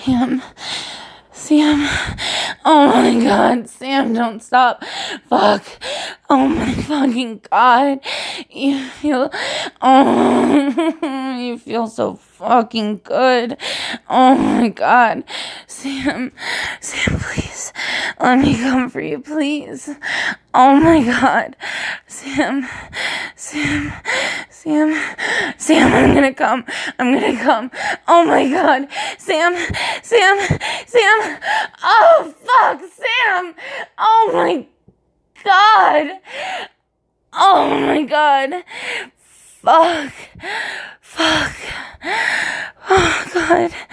Sam. Sam. Oh my God. Sam, don't stop. Fuck. Oh my fucking God. You feel so fucking good. Oh my God. Sam, please. Let me come for you, please. Oh my God. Sam, I'm gonna come. Oh my God. Sam. Oh, fuck, Sam. Oh my God. Oh my God. Fuck. Oh God.